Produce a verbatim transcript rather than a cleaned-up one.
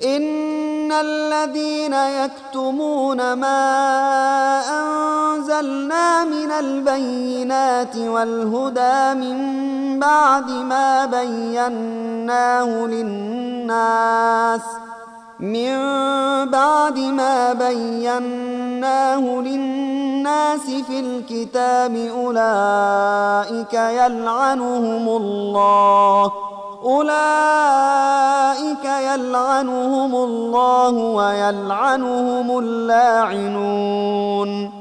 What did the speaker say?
إن الذين يكتمون ما أنزلنا من البينات والهدى من بعد ما بيناه للناس من بعد ما بيناه للناس في الكتاب أولئك يلعنهم الله أولئك يلعنهم الله ويلعنهم اللاعنون